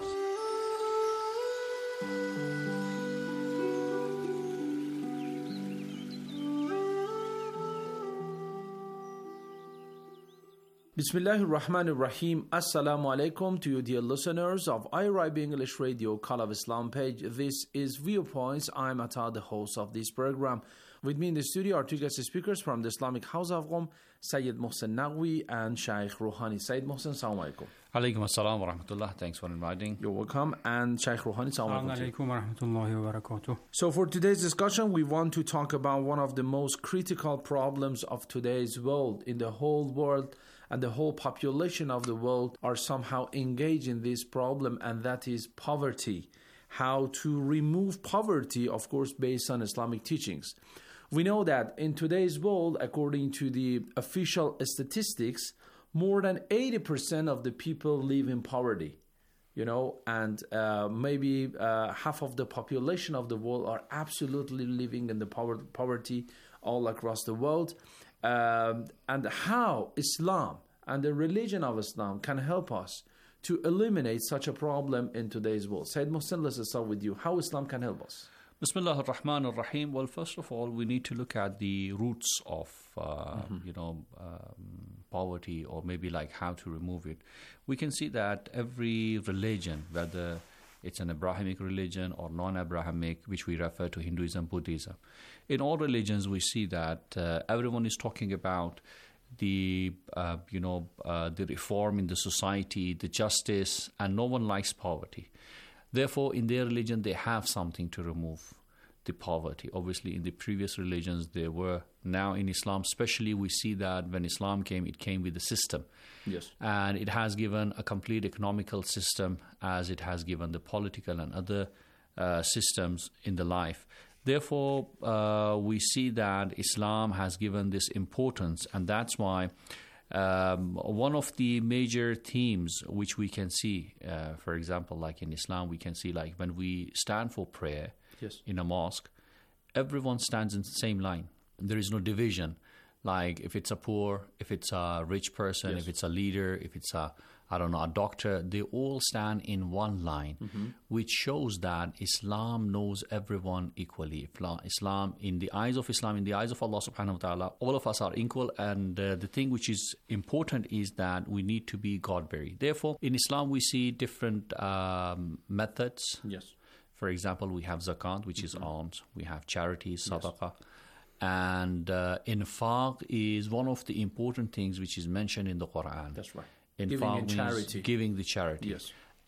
Bismillahir Rahmanir Rahim. Assalamu alaikum to you, dear listeners of I R I B English Radio Call of Islam page. This is Viewpoints. I'm Atta, the host of this program. With me in the studio are two guest speakers from the Islamic House of Qom, Sayyid Mohsen Naqvi and Shaykh Rouhani. Sayyid Mohsen, assalamu alaikum. Alaikum assalam wa rahmatullah. Thanks for inviting. You're welcome. And Shaykh Rouhani, assalamu alaikum wa rahmatullahi wa barakatuh. So for today's discussion, we want to talk about one of the most critical problems of today's world. In the whole world and the whole population of the world are somehow engaged in this problem, and that is poverty. How to remove poverty, of course, based on Islamic teachings. We know that in today's world, according to the official statistics, more than eighty percent of the people live in poverty, you know, and uh, maybe uh, half of the population of the world are absolutely living in the poverty all across the world. Um, and how Islam and the religion of Islam can help us to eliminate such a problem in today's world. Sayyid Mohsen, let's start with you. How Islam can help us? Bismillah ar-Rahman ar-Rahim. Well, first of all, we need to look at the roots of, uh, mm-hmm. you know, um, poverty, or maybe like how to remove it. We can see that every religion, whether it's an Abrahamic religion or non-Abrahamic, which we refer to Hinduism, Buddhism, in all religions we see that uh, everyone is talking about the, uh, you know, uh, the reform in the society, the justice, and no one likes poverty. Therefore, in their religion, they have something to remove the poverty. Obviously, in the previous religions, there were. Now, in Islam, especially, we see that when Islam came, it came with a system. Yes. And it has given a complete economical system, as it has given the political and other uh, systems in the life. Therefore, uh, we see that Islam has given this importance, and that's why Um, one of the major themes which we can see, uh, for example, like in Islam, we can see like when we stand for prayer yes. in a mosque, everyone stands in the same line. There is no division. Like if it's a poor, if it's a rich person, yes. if it's a leader, if it's a, I don't know, a doctor, they all stand in one line, mm-hmm. which shows that Islam knows everyone equally. Islam, in the eyes of Islam, in the eyes of Allah subhanahu wa ta'ala, all of us are equal, and uh, the thing which is important is that we need to be God-bearing. Therefore, in Islam, we see different um, methods. Yes. For example, we have zakat, which mm-hmm. is alms. We have charities, sadaqah. Yes. And uh, infaq is one of the important things which is mentioned in the Quran. That's right. Infaq giving in charity. Giving the charity. Yes.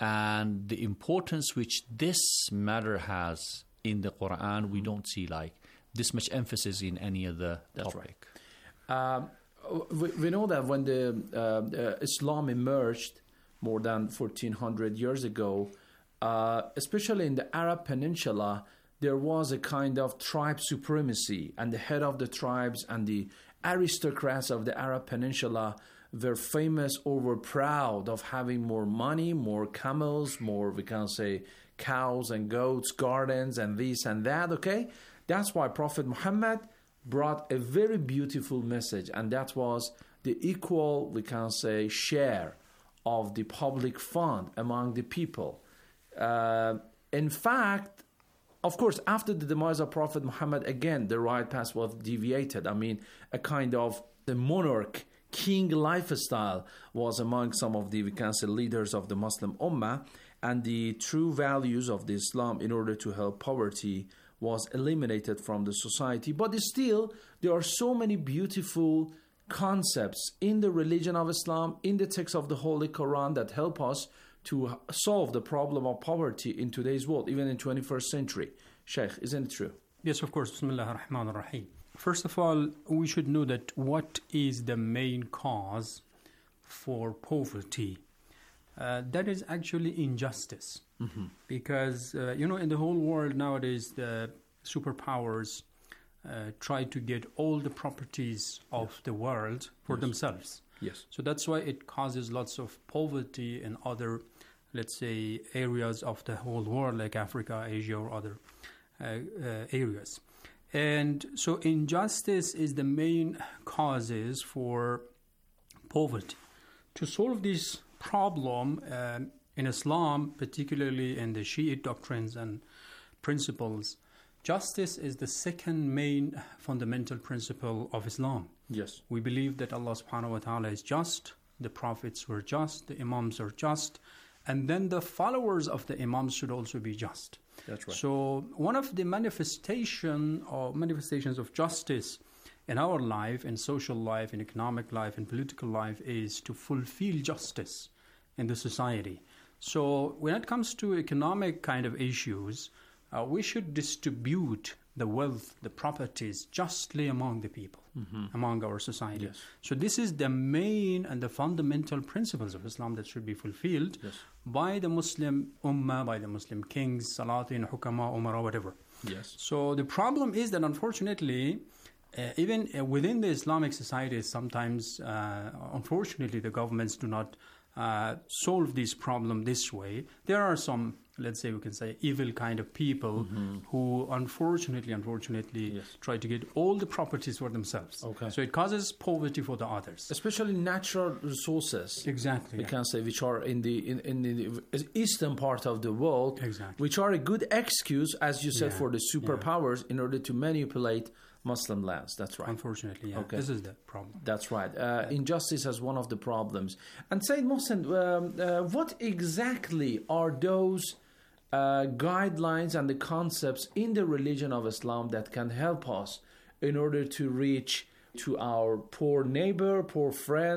And the importance which this matter has in the Quran, we don't see like this much emphasis in any other That's topic. Right. Um, we, we know that when the uh, uh, Islam emerged more than fourteen hundred years ago, uh, especially in the Arab Peninsula, there was a kind of tribe supremacy, and the head of the tribes and the aristocrats of the Arab Peninsula were famous or were proud of having more money, more camels, more, we can say, cows and goats, gardens, and this and that, okay? That's why Prophet Muhammad brought a very beautiful message, and that was the equal, we can say, share of the public fund among the people. Uh, in fact, of course, after the demise of Prophet Muhammad, again, the right path was deviated. I mean, a kind of the monarch, king lifestyle was among some of the, we can say, leaders of the Muslim Ummah, and the true values of the Islam in order to help poverty was eliminated from the society. But still, there are so many beautiful concepts in the religion of Islam, in the text of the Holy Quran, that help us to solve the problem of poverty in today's world, even in twenty-first century. Sheikh, isn't it true? Yes, of course. Bismillah ar-Rahman ar-Rahim. First of all, we should know that what is the main cause for poverty? Uh, that is actually injustice. Mm-hmm. Because, uh, you know, in the whole world nowadays, the superpowers uh, try to get all the properties of yes. the world for yes. themselves. Yes. So that's why it causes lots of poverty in other, let's say, areas of the whole world, like Africa, Asia, or other uh, uh, areas. And so injustice is the main causes for poverty. To solve this problem uh, in Islam, particularly in the Shiite doctrines and principles, justice is the second main fundamental principle of Islam. Yes. We believe that Allah subhanahu wa ta'ala is just, the prophets were just, the imams are just, and then the followers of the imams should also be just. That's right. So one of the manifestation or manifestations of justice in our life, in social life, in economic life, in political life, is to fulfill justice in the society. So when it comes to economic kind of issues, uh, we should distribute the wealth, the properties, justly among the people, mm-hmm. among our society. Yes. So this is the main and the fundamental principles of Islam that should be fulfilled yes. by the Muslim Ummah, by the Muslim kings, Salatin, Hukama, Umara, whatever. Yes. So the problem is that unfortunately, uh, even uh, within the Islamic societies, sometimes, uh, unfortunately, the governments do not uh, solve this problem this way. There are some let's say we can say evil kind of people mm-hmm. who unfortunately, unfortunately yes. try to get all the properties for themselves. Okay. So it causes poverty for the others. Especially natural resources. Exactly. We yeah. can say which are in the in, in the eastern part of the world. Exactly. Which are a good excuse, as you said, yeah. for the superpowers yeah. in order to manipulate Muslim lands. That's right. Unfortunately, yeah. Okay. This is the problem. That's right. Uh, injustice is one of the problems. And Sayyid Mohsen, um, uh, what exactly are those uh, guidelines and the concepts in the religion of Islam that can help us in order to reach to our poor neighbor, poor friend,